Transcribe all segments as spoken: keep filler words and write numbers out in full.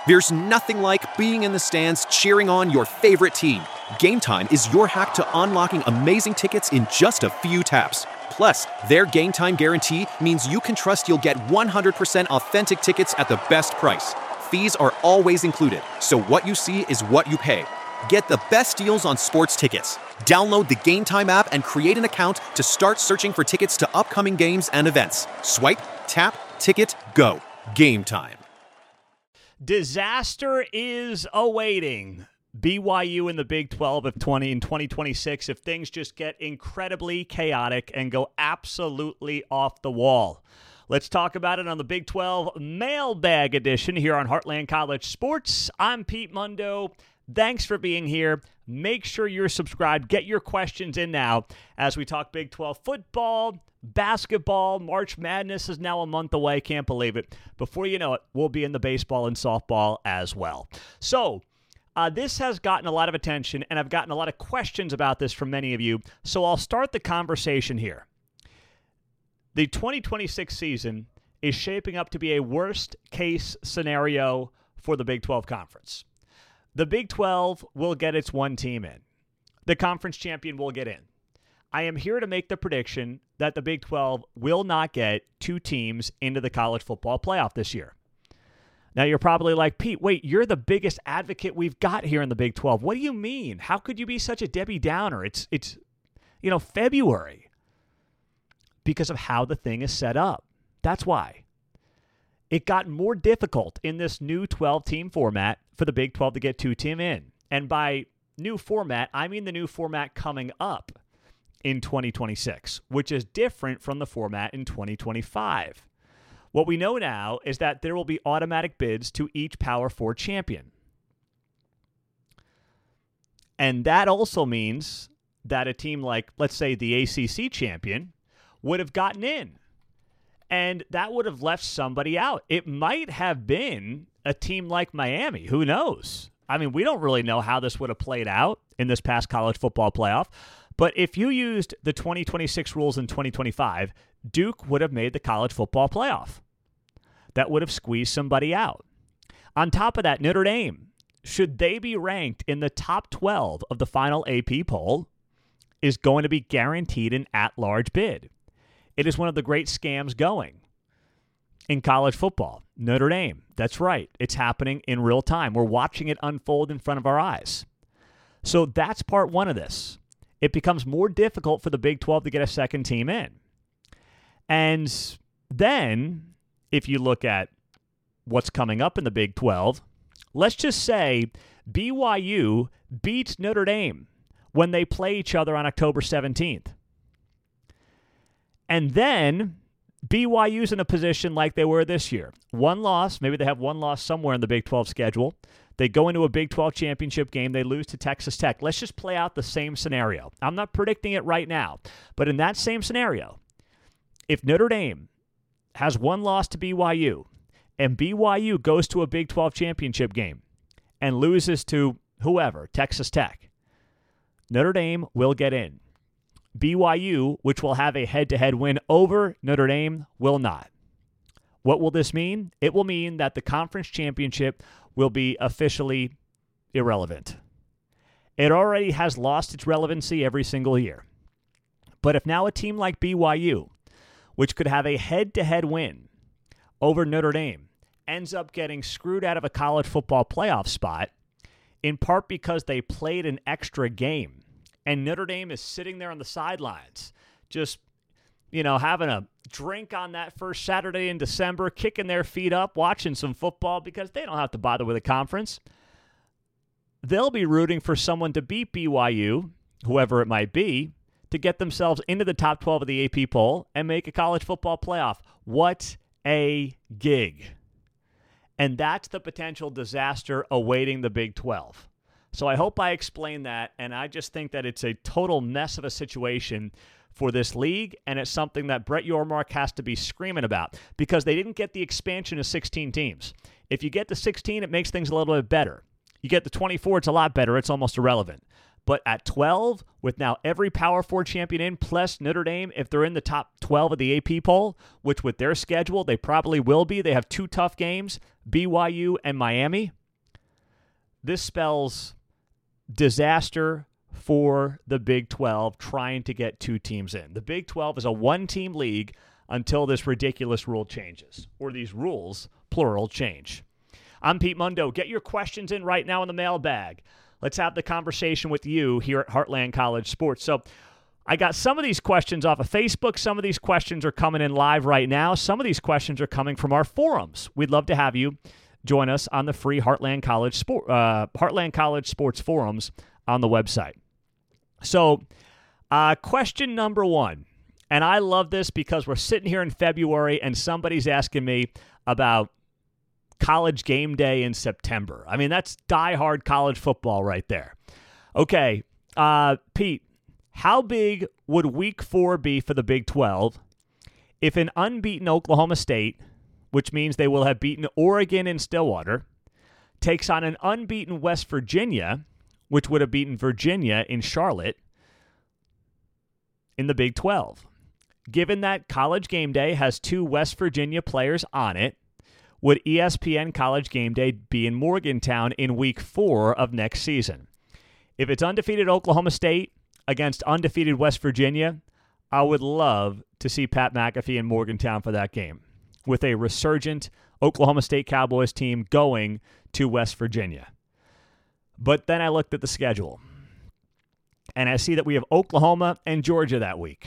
There's nothing like being in the stands cheering on your favorite team. Game Time is your hack to unlocking amazing tickets in just a few taps. Plus, their Game Time guarantee means you can trust you'll get one hundred percent authentic tickets at the best price. Fees are always included, so what you see is what you pay. Get the best deals on sports tickets. Download the Game Time app and create an account to start searching for tickets to upcoming games and events. Swipe, tap, ticket, go. Game Time. Disaster is awaiting B Y U in the Big twelve of twenty in twenty twenty-six if things just get incredibly chaotic and go absolutely off the wall. Let's talk about it on the Big twelve Mailbag Edition here on Heartland College Sports. I'm Pete Mundo. Thanks for being here. Make sure you're subscribed. Get your questions in now as we talk Big twelve football, basketball. March Madness is now a month away. Can't believe it. Before you know it, we'll be in the baseball and softball as well. So uh, this has gotten a lot of attention, and I've gotten a lot of questions about this from many of you. So I'll start the conversation here. The twenty twenty-six season is shaping up to be a worst-case scenario for the Big twelve Conference. The Big twelve will get its one team in. The conference champion will get in. I am here to make the prediction that the Big twelve will not get two teams into the college football playoff this year. Now, you're probably like, Pete, wait, you're the biggest advocate we've got here in the Big twelve. What do you mean? How could you be such a Debbie Downer? It's, it's, you know, February. Because of how the thing is set up. That's why. It got more difficult in this new twelve-team format for the Big twelve to get two team in. And by new format, I mean the new format coming up in twenty twenty-six, which is different from the format in twenty twenty-five. What we know now is that there will be automatic bids to each Power Four champion. And that also means that a team like, let's say, the A C C champion would have gotten in. And that would have left somebody out. It might have been a team like Miami. Who knows? I mean, we don't really know how this would have played out in this past college football playoff. But if you used the twenty twenty-six rules in twenty twenty-five, Duke would have made the college football playoff. That would have squeezed somebody out. On top of that, Notre Dame, should they be ranked in the top twelve of the final A P poll, is going to be guaranteed an at-large bid. It is one of the great scams going in college football. Notre Dame, that's right. It's happening in real time. We're watching it unfold in front of our eyes. So that's part one of this. It becomes more difficult for the Big twelve to get a second team in. And then, if you look at what's coming up in the Big twelve, let's just say B Y U beats Notre Dame when they play each other on October seventeenth. And then B Y U's in a position like they were this year. One loss, maybe they have one loss somewhere in the Big twelve schedule. They go into a Big twelve championship game. They lose to Texas Tech. Let's just play out the same scenario. I'm not predicting it right now. But in that same scenario, if Notre Dame has one loss to B Y U and B Y U goes to a Big twelve championship game and loses to whoever, Texas Tech, Notre Dame will get in. B Y U, which will have a head-to-head win over Notre Dame, will not. What will this mean? It will mean that the conference championship will be officially irrelevant. It already has lost its relevancy every single year. But if now a team like B Y U, which could have a head-to-head win over Notre Dame, ends up getting screwed out of a college football playoff spot, in part because they played an extra game, and Notre Dame is sitting there on the sidelines, just, you know, having a drink on that first Saturday in December, kicking their feet up, watching some football because they don't have to bother with a conference. They'll be rooting for someone to beat B Y U, whoever it might be, to get themselves into the top twelve of the A P poll and make a college football playoff. What a gig. And that's the potential disaster awaiting the Big twelve. So I hope I explained that, and I just think that it's a total mess of a situation for this league, and it's something that Brett Yormark has to be screaming about because they didn't get the expansion of sixteen teams. If you get to sixteen, it makes things a little bit better. You get to twenty-four, it's a lot better. It's almost irrelevant. But at twelve, with now every Power Four champion in, plus Notre Dame, if they're in the top twelve of the A P poll, which with their schedule, they probably will be. They have two tough games, B Y U and Miami. This spells disaster for the Big twelve trying to get two teams in. The Big twelve is a one-team league until this ridiculous rule changes, or these rules, plural, change. I'm Pete Mundo. Get your questions in right now in the mailbag. Let's have the conversation with you here at Heartland College Sports. So I got some of these questions off of Facebook. Some of these questions are coming in live right now. Some of these questions are coming from our forums. We'd love to have you join us on the free Heartland College Sport, uh, Heartland College Sports forums on the website. So uh, question number one, and I love this because we're sitting here in February and somebody's asking me about College game day in September. I mean, that's diehard college football right there. Okay, uh, Pete, how big would week four be for the Big twelve if an unbeaten Oklahoma State, which means they will have beaten Oregon in Stillwater, takes on an unbeaten West Virginia, which would have beaten Virginia in Charlotte, in the Big twelve? Given that College game day has two West Virginia players on it, would E S P N College Game Day be in Morgantown in week four of next season? If it's undefeated Oklahoma State against undefeated West Virginia, I would love to see Pat McAfee in Morgantown for that game, with a resurgent Oklahoma State Cowboys team going to West Virginia. But then I looked at the schedule, and I see that we have Oklahoma and Georgia that week.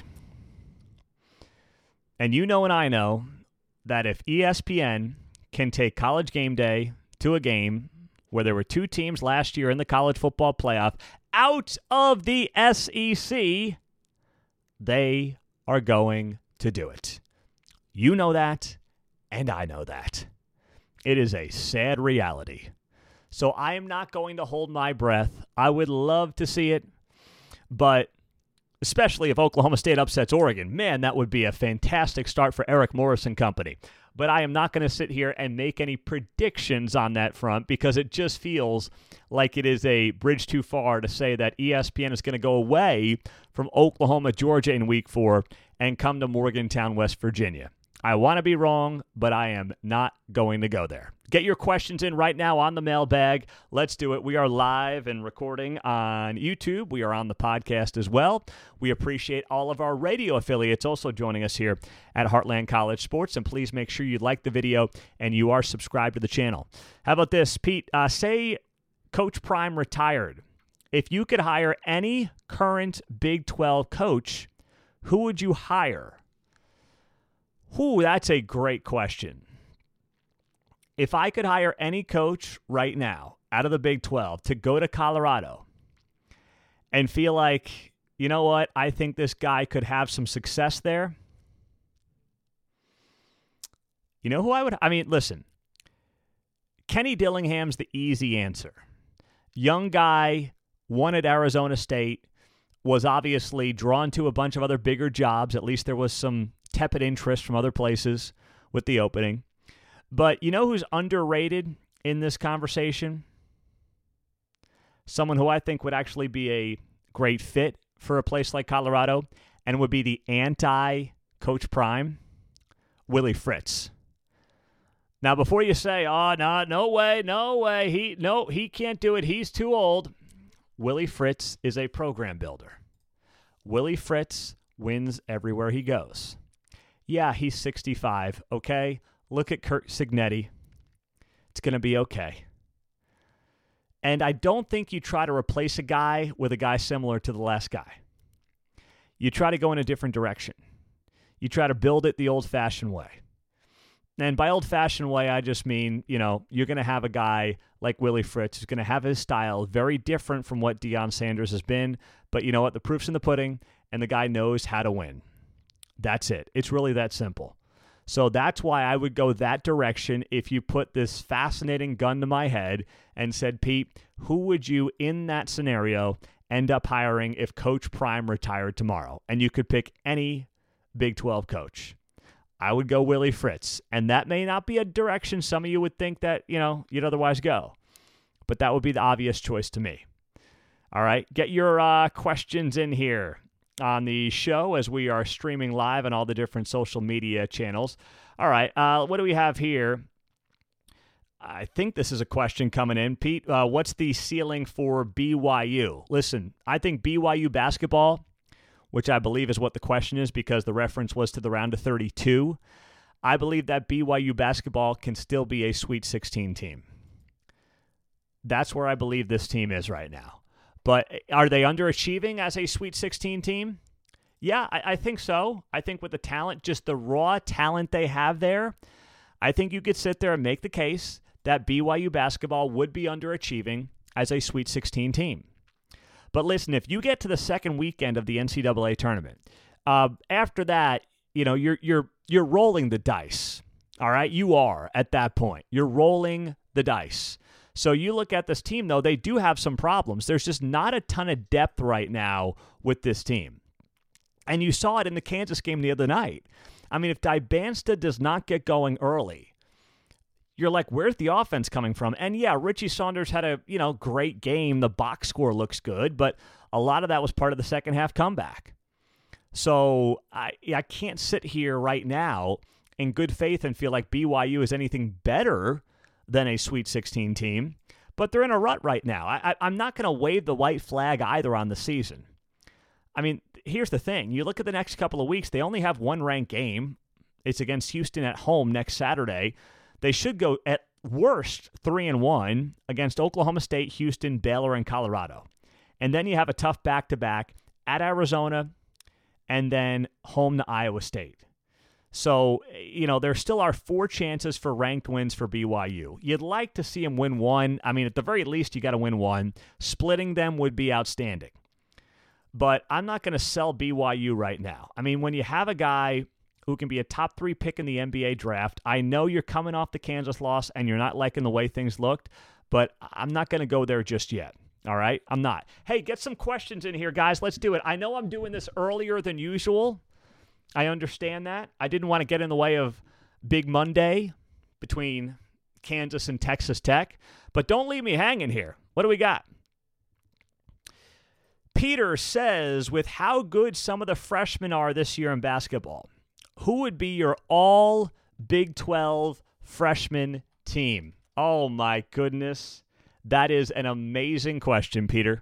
And you know and I know that if E S P N can take College game day to a game where there were two teams last year in the college football playoff out of the S E C, they are going to do it. You know that, and I know that. It is a sad reality. So I am not going to hold my breath. I would love to see it, but especially if Oklahoma State upsets Oregon, man, that would be a fantastic start for Eric Morris and company. But I am not going to sit here and make any predictions on that front because it just feels like it is a bridge too far to say that E S P N is going to go away from Oklahoma, Georgia in week four and come to Morgantown, West Virginia. I want to be wrong, but I am not going to go there. Get your questions in right now on the mailbag. Let's do it. We are live and recording on YouTube. We are on the podcast as well. We appreciate all of our radio affiliates also joining us here at Heartland College Sports. And please make sure you like the video and you are subscribed to the channel. How about this, Pete? Uh, say Coach Prime retired. If you could hire any current Big twelve coach, who would you hire? Ooh, that's a great question. If I could hire any coach right now out of the Big twelve to go to Colorado and feel like, you know what, I think this guy could have some success there, you know who I would, I mean, listen, Kenny Dillingham's the easy answer. Young guy, won at Arizona State, was obviously drawn to a bunch of other bigger jobs. At least there was some tepid interest from other places with the opening. But you know who's underrated in this conversation? Someone who I think would actually be a great fit for a place like Colorado and would be the anti-Coach Prime, Willie Fritz. Now, before you say, oh, no, no way, no way, he no, he can't do it, he's too old, Willie Fritz is a program builder. Willie Fritz wins everywhere he goes. Yeah, he's sixty-five, okay? Look at Kurt Signetti. It's going to be okay. And I don't think you try to replace a guy with a guy similar to the last guy. You try to go in a different direction. You try to build it the old-fashioned way. And by old-fashioned way, I just mean, you know, you're going to have a guy like Willie Fritz who's going to have his style very different from what Deion Sanders has been. But you know what? The proof's in the pudding, and the guy knows how to win. That's it. It's really that simple. So that's why I would go that direction if you put this fascinating gun to my head and said, Pete, who would you in that scenario end up hiring if Coach Prime retired tomorrow? And you could pick any Big twelve coach. I would go Willie Fritz. And that may not be a direction some of you would think that, you know, you'd otherwise go. But that would be the obvious choice to me. All right, get your uh, questions in here on the show as we are streaming live on all the different social media channels. All right, uh, what do we have here? I think this is a question coming in. Pete, uh, what's the ceiling for B Y U? Listen, I think B Y U basketball, which I believe is what the question is because the reference was to the round of thirty-two, I believe that B Y U basketball can still be a Sweet sixteen team. That's where I believe this team is right now. But are they underachieving as a Sweet sixteen team? Yeah, I, I think so. I think with the talent, just the raw talent they have there, I think you could sit there and make the case that B Y U basketball would be underachieving as a Sweet sixteen team. But listen, if you get to the second weekend of the N C double A tournament, uh, after that, you know, you're you're you're rolling the dice. All right, you are at that point. You're rolling the dice. So you look at this team, though, they do have some problems. There's just not a ton of depth right now with this team. And you saw it in the Kansas game the other night. I mean, if Dybansta does not get going early, you're like, where's the offense coming from? And yeah, Richie Saunders had a, you know, great game. The box score looks good, but a lot of that was part of the second half comeback. So I I can't sit here right now in good faith and feel like B Y U is anything better than a Sweet sixteen team, but they're in a rut right now. I, I, I'm not going to wave the white flag either on the season. I mean, here's the thing. You look at the next couple of weeks, they only have one ranked game. It's against Houston at home next Saturday. They should go at worst three and one against Oklahoma State, Houston, Baylor, and Colorado. And then you have a tough back-to-back at Arizona and then home to Iowa State. So, you know, there still are four chances for ranked wins for B Y U. You'd like to see them win one. I mean, at the very least, you got to win one. Splitting them would be outstanding. But I'm not going to sell B Y U right now. I mean, when you have a guy who can be a top three pick in the N B A draft, I know you're coming off the Kansas loss and you're not liking the way things looked, but I'm not going to go there just yet. All right? I'm not. Hey, get some questions in here, guys. Let's do it. I know I'm doing this earlier than usual. I understand that. I didn't want to get in the way of Big Monday between Kansas and Texas Tech, but don't leave me hanging here. What do we got? Peter says, with how good some of the freshmen are this year in basketball, who would be your all Big twelve freshman team? Oh, my goodness. That is an amazing question, Peter.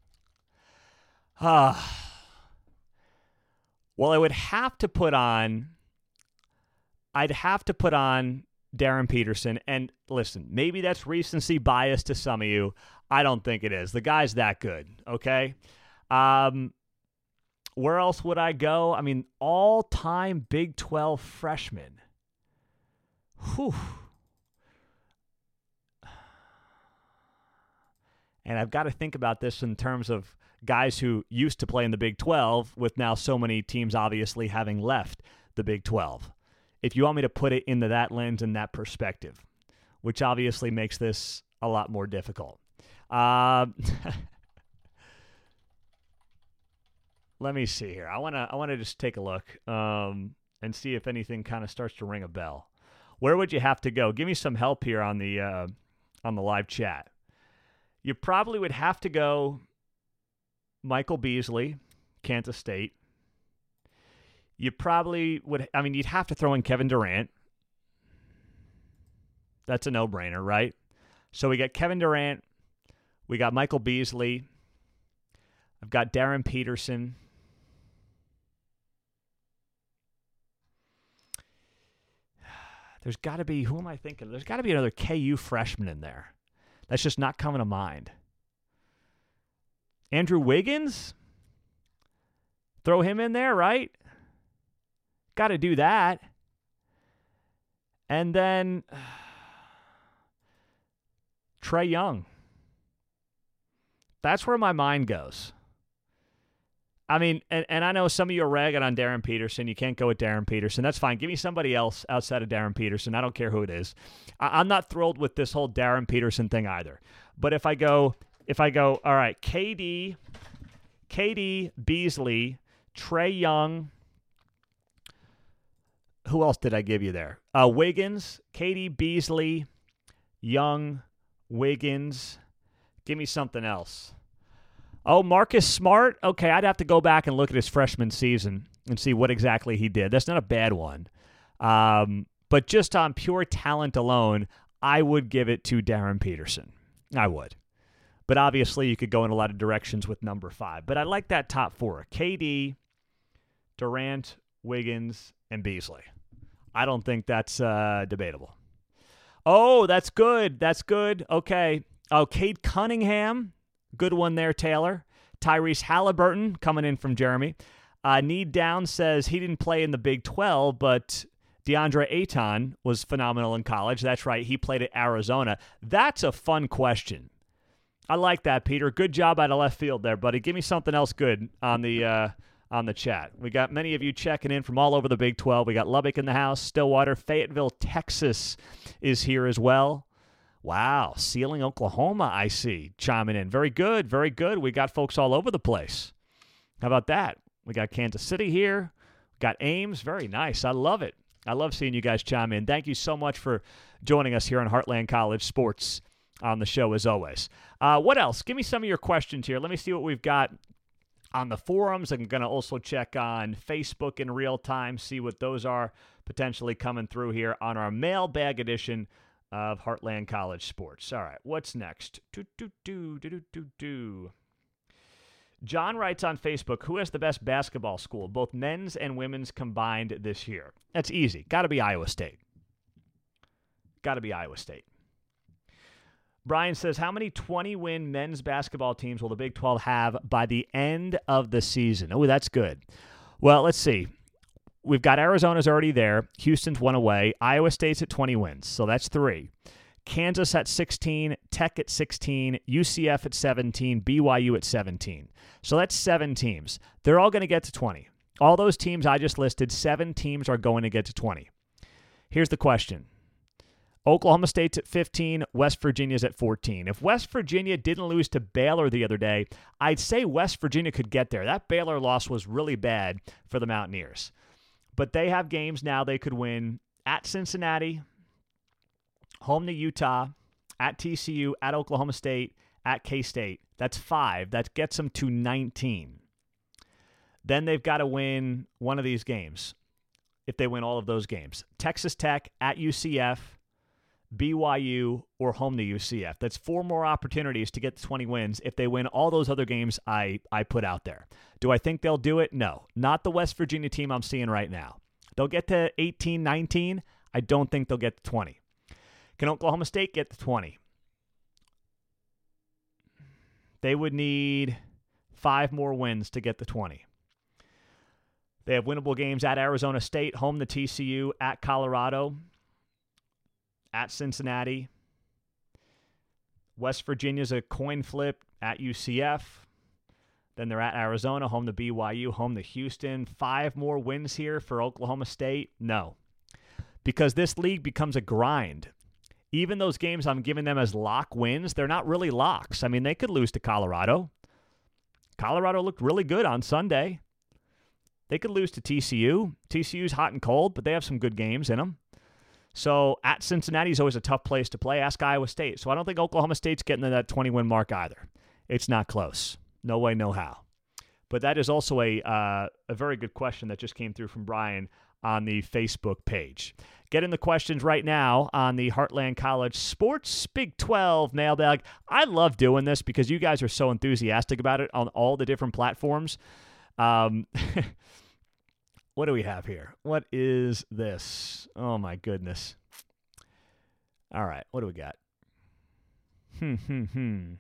Ah. Well, I would have to put on, I'd have to put on Darren Peterson. And listen, maybe that's recency bias to some of you. I don't think it is. The guy's that good, okay? Um, where else would I go? I mean, all-time Big twelve freshman. Whew. And I've got to think about this in terms of guys who used to play in the Big twelve, with now so many teams obviously having left the Big twelve. If you want me to put it into that lens and that perspective, which obviously makes this a lot more difficult. Uh, let me see here. I want to I want to just take a look um, and see if anything kind of starts to ring a bell. Where would you have to go? Give me some help here on the uh, on the live chat. You probably would have to go Michael Beasley, Kansas State. You probably would, I mean, you'd have to throw in Kevin Durant. That's a no-brainer, right? So we got Kevin Durant. We got Michael Beasley. I've got Darren Peterson. There's got to be, who am I thinking? There's got to be another K U freshman in there. That's just not coming to mind. Andrew Wiggins? Throw him in there, right? Got to do that. And then uh, Trae Young. That's where my mind goes. I mean, and, and I know some of you are ragging on Darren Peterson. You can't go with Darren Peterson. That's fine. Give me somebody else outside of Darren Peterson. I don't care who it is. I, I'm not thrilled with this whole Darren Peterson thing either. But if I go, if I go, all right, K D, K D, Beasley, Trae Young. Who else did I give you there? Uh, Wiggins, K D, Beasley, Young, Wiggins. Give me something else. Oh, Marcus Smart? Okay, I'd have to go back and look at his freshman season and see what exactly he did. That's not a bad one. Um, but just on pure talent alone, I would give it to Darren Peterson. I would. But obviously, you could go in a lot of directions with number five. But I like that top four. K D, Durant, Wiggins, and Beasley. I don't think that's uh, debatable. Oh, that's good. That's good. Okay. Oh, Cade Cunningham. Good one there, Taylor. Tyrese Halliburton coming in from Jeremy. Uh, Need Down says he didn't play in the Big twelve, but DeAndre Ayton was phenomenal in college. That's right. He played at Arizona. That's a fun question. I like that, Peter. Good job out of left field there, buddy. Give me something else good on the uh, on the chat. We got many of you checking in from all over the Big twelve. We got Lubbock in the house, Stillwater, Fayetteville, Texas is here as well. Wow, Sealing, Oklahoma, I see, chiming in. Very good, very good. We got folks all over the place. How about that? We got Kansas City here. Got Ames. Very nice. I love it. I love seeing you guys chime in. Thank you so much for joining us here on Heartland College Sports on the show, as always. Uh, what else? Give me some of your questions here. Let me see what we've got on the forums. I'm going to also check on Facebook in real time, see what those are potentially coming through here on our mailbag edition of Heartland College Sports. All right, what's next? Do, do, do, do, do, do, do. John writes on Facebook, who has the best basketball school, both men's and women's combined this year? That's easy. Got to be Iowa State. Got to be Iowa State. Brian says, how many twenty-win men's basketball teams will the Big twelve have by the end of the season? Oh, that's good. Well, let's see. We've got Arizona's already there. Houston's one away. Iowa State's at twenty wins, so that's three. Kansas at sixteen, Tech at sixteen, U C F at seventeen, B Y U at seventeen. So that's seven teams. They're all going to get to twenty. All those teams I just listed, seven teams are going to get to twenty. Here's the question. Oklahoma State's at fifteen, West Virginia's at fourteen. If West Virginia didn't lose to Baylor the other day, I'd say West Virginia could get there. That Baylor loss was really bad for the Mountaineers. But they have games now they could win at Cincinnati, home to Utah, at T C U, at Oklahoma State, at K-State. That's five. That gets them to nineteen. Then they've got to win one of these games if they win all of those games. Texas Tech, at U C F, B Y U, or home to U C F. That's four more opportunities to get to twenty wins if they win all those other games I, I put out there. Do I think they'll do it? No. Not the West Virginia team I'm seeing right now. They'll get to eighteen, nineteen. I don't think they'll get to twenty. Can Oklahoma State get to twenty? They would need five more wins to get to twenty. They have winnable games at Arizona State, home to T C U, at Colorado, at Cincinnati. West Virginia's a coin flip at U C F. Then they're at Arizona, home to B Y U, home to Houston. Five more wins here for Oklahoma State? No. Because this league becomes a grind. Even those games I'm giving them as lock wins, they're not really locks. I mean, they could lose to Colorado. Colorado looked really good on Sunday. They could lose to T C U. T C U's hot and cold, but they have some good games in them. So at Cincinnati is always a tough place to play. Ask Iowa State. So I don't think Oklahoma State's getting to that twenty-win mark either. It's not close. No way, no how. But that is also a uh, a very good question that just came through from Brian on the Facebook page. Get in the questions right now on the Heartland College Sports Big twelve mailbag. I love doing this because you guys are so enthusiastic about it on all the different platforms. Um, what do we have here? What is this? Oh, my goodness. All right, what do we got? Hmm, hmm, hmm.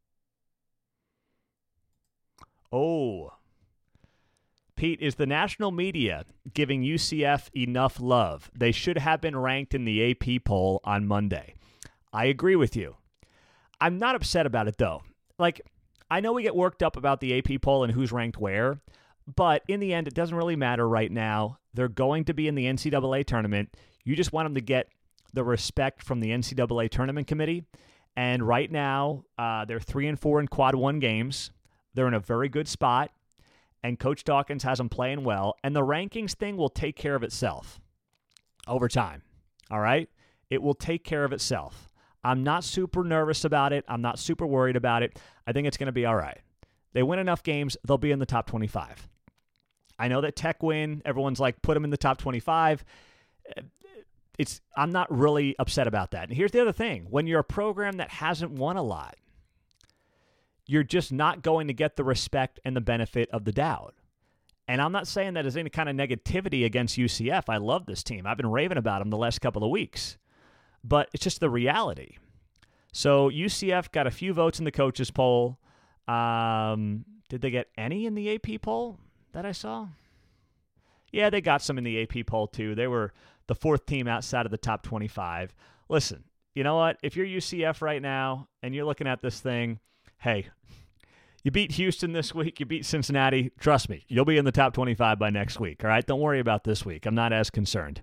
Oh, Pete, is the national media giving U C F enough love? They should have been ranked in the A P poll on Monday. I agree with you. I'm not upset about it, though. Like, I know we get worked up about the A P poll and who's ranked where, but in the end, it doesn't really matter right now. They're going to be in the N C double A tournament. You just want them to get the respect from the N C double A tournament committee. And right now, uh, they're three and four in quad one games. They're in a very good spot. And Coach Dawkins has them playing well. And the rankings thing will take care of itself over time. All right? It will take care of itself. I'm not super nervous about it. I'm not super worried about it. I think it's going to be all right. They win enough games, they'll be in the top twenty-five. I know that Tech win. Everyone's like, put them in the top twenty-five. It's I'm not really upset about that. And here's the other thing. When you're a program that hasn't won a lot, you're just not going to get the respect and the benefit of the doubt. And I'm not saying that as any kind of negativity against U C F. I love this team. I've been raving about them the last couple of weeks. But it's just the reality. So U C F got a few votes in the coaches poll. Um, did they get any in the A P poll that I saw? Yeah, they got some in the A P poll too. They were the fourth team outside of the top twenty-five. Listen, you know what? If you're U C F right now and you're looking at this thing, hey, you beat Houston this week, you beat Cincinnati. Trust me, you'll be in the top twenty-five by next week, all right? Don't worry about this week. I'm not as concerned.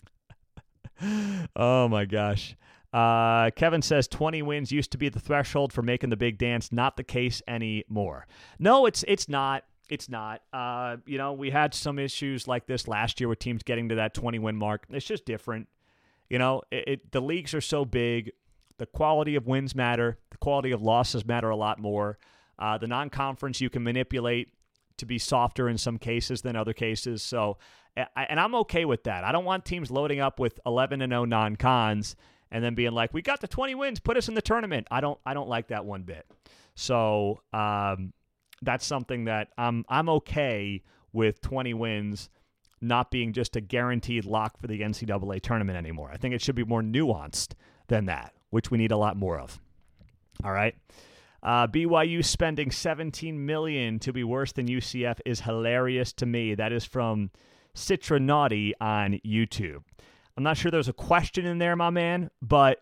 Oh, my gosh. Uh, Kevin says twenty wins used to be the threshold for making the big dance. Not the case anymore. No, it's it's not. It's not. Uh, you know, we had some issues like this last year with teams getting to that twenty-win mark. It's just different. You know, it, it, the leagues are so big. The quality of wins matter. The quality of losses matter a lot more. Uh, the non-conference you can manipulate to be softer in some cases than other cases. So, and I'm okay with that. I don't want teams loading up with eleven and oh non-cons and then being like, we got the twenty wins, put us in the tournament. I don't I don't like that one bit. So um, that's something that I'm I'm okay with twenty wins not being just a guaranteed lock for the N C double A tournament anymore. I think it should be more nuanced than that, which we need a lot more of. All right. Uh, B Y U spending seventeen million dollars to be worse than U C F is hilarious to me. That is from Citra Naughty on YouTube. I'm not sure there's a question in there, my man, but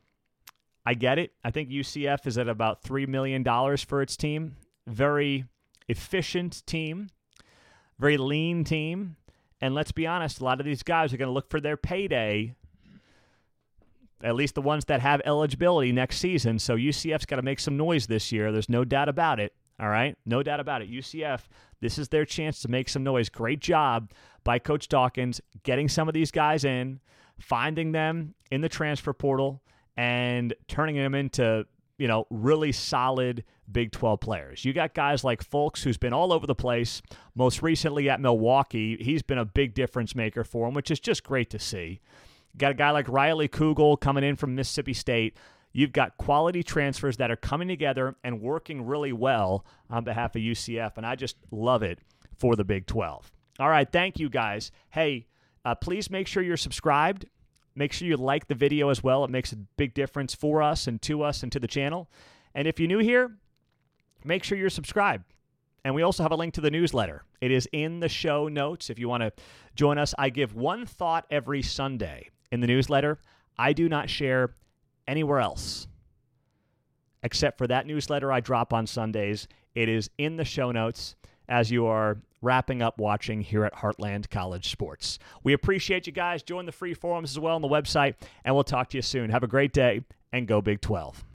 I get it. I think U C F is at about three million dollars for its team. Very efficient team. Very lean team. And let's be honest, a lot of these guys are going to look for their payday, at least the ones that have eligibility next season. So U C F's got to make some noise this year. There's no doubt about it. All right? No doubt about it. U C F, this is their chance to make some noise. Great job by Coach Dawkins getting some of these guys in, finding them in the transfer portal, and turning them into, you know, really solid Big twelve players. You got guys like Fulks, who's been all over the place, most recently at Milwaukee. He's been a big difference maker for him, which is just great to see. Got a guy like Riley Kugel coming in from Mississippi State. You've got quality transfers that are coming together and working really well on behalf of U C F, and I just love it for the Big twelve. All right, thank you, guys. Hey, uh, please make sure you're subscribed. Make sure you like the video as well. It makes a big difference for us and to us and to the channel. And if you're new here, make sure you're subscribed. And we also have a link to the newsletter. It is in the show notes if you want to join us. I give one thought every Sunday in the newsletter. I do not share anywhere else except for that newsletter I drop on Sundays. It is in the show notes as you are wrapping up watching here at Heartland College Sports. We appreciate you guys. Join the free forums as well on the website, and we'll talk to you soon. Have a great day, and go Big twelve.